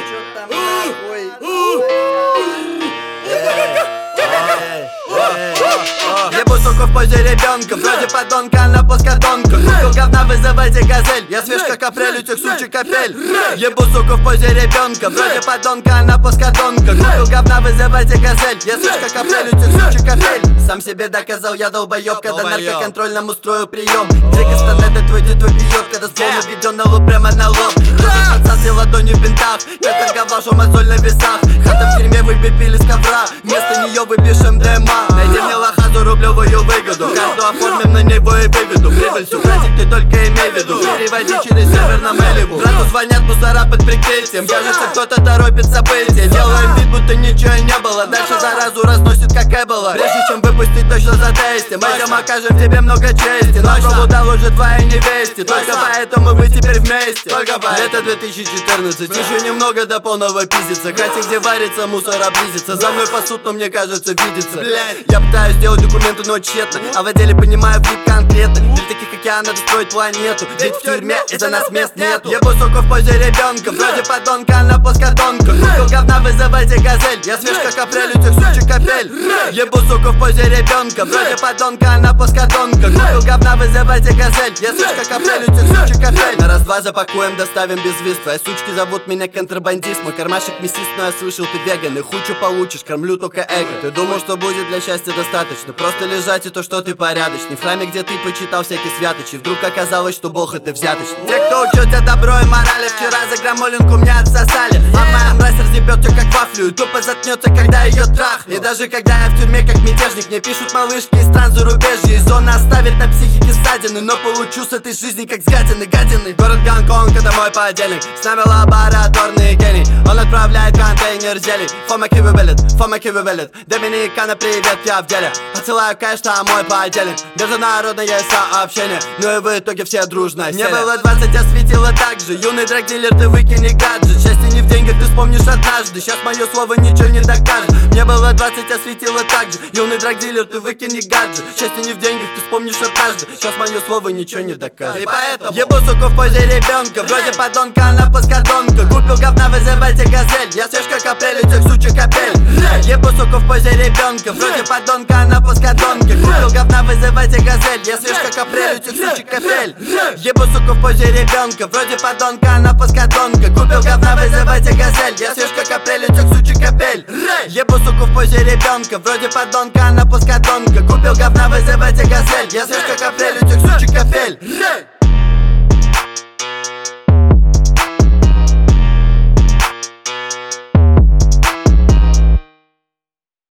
Ебу суку в позе ребенка, вроде подонка, на плоскодонка. Купил говна, вызывайте газель, я свеж как апрель, у тех сучек капель. Ебу суку в позе ребенка, вроде подонка, на плоскодонка. Купил говна, вызывайте газель, я свеж как апрель, у тех сучек капель. Сам себе доказал, я долбоёб, когда наркоконтрольным устрою прием. Двигай это твой дед бьет, когда ствол наведен на лоб, прямо на лоб. Подсасы ладонью в бинтах, я торговал, что мозоль на весах. Хата в тюрьме, выпили с ковра, вместо нее выпишем ДМА. Найди мне лохазу, рублевую выгоду, карту оформим на него и выведу. Прибыль всю, братик, ты только имей в виду. Переводи через сервер на Мэлибу. Брату звонят мусора под прикрытием, кажется, кто-то торопит события. Делаем вид, будто ничего не было, дальше заразу разносит, как Эбола. Прежде чем выпустить, точно затестим. Пойдем окажем тебе много чести, но дал уже твоей невесте. Только поэтому вы теперь вместе. Лето 2014, еще немного до полного пиздеца. Хотя где варится, мусор облизится. За мной пасут, но мне кажется, видится. Я пытаюсь сделать документы, но тщетно. А в отделе понимаю флип конкретно. Для таких как я надо строить планету. Ведь в тюрьме из-за нас мест нету. Ебу суку в позе ребенка, вроде подонка, на плоскодонка. Купил говна, вызывайте газель, я свеж как апрель, у тех сучек капель. Ебу суку в позе ребенка, вроде подонка, на плоскодонка. Купил говна, вызывайте газель, я свеж как апрель, у тех сучек капель. На раз-два запакуем, доставим без виз. Твои сучки зовут меня контрабандист. Мой кармашек мясист, но я слышал, ты веган. И хучу получишь, кормлю только эго. Ты думал, что будет для счастья достаточно просто лежать и то, что ты порядочный. В храме, где ты почитал всякие святочи, вдруг оказалось, что Бог это взяточный. Те, кто учат тебя добро и морали, вчера за граммулинку меня отсосали. А моя мразь разъебет тебя как вафлю и тупо заткнется, когда ее трах. И даже когда я в тюрьме как мятежник, мне пишут малышки из стран зарубежья. И зона оставит на психике ссадины, но получу с этой жизни как с гадины. Город Гонконг, это мой подельник, с нами лабораторный гений. Он отправляет контейнер зелий. Фомаки вывелит, Доминикана, привет, я в деле. Отсылаю кэш, там мой подельник. Международное сообщение, ну и в итоге все дружно сели. Мне было 20, осветило так же. Юный драгдилер, ты выкини гаджет. Счастье не в деньгах, ты вспомнишь однажды. Сейчас мое слово ничего не докажет. Мне было 20, осветило так же. Юный драгдилер, ты выкини гаджет. Счастье не в деньгах, ты вспомнишь однажды. Сейчас мое слово ничего не докажет. И поэтому ебу суку в позе ребенка, вроде подонка, на плоскодонка. Купил говна, вызывайте газель, я свеж как апрель, у тех сучек капель. Ебу суку в позе ребенка, вроде подонка, на плоскодонке. Купил говна, вызывайте газель, я свеж как апрель, у тех сучек капель. Ебу суку в позе ребенка, вроде подонка, на плоскодонке. Купил говна, вызывайте газель, я свеж как апрель, у тех сучек капель. Ебу суку в позе ребенка, вроде подонка, на плоскодонке. Купил говна, вызывайте газель, я свеж как апрель, у тех сучек капель.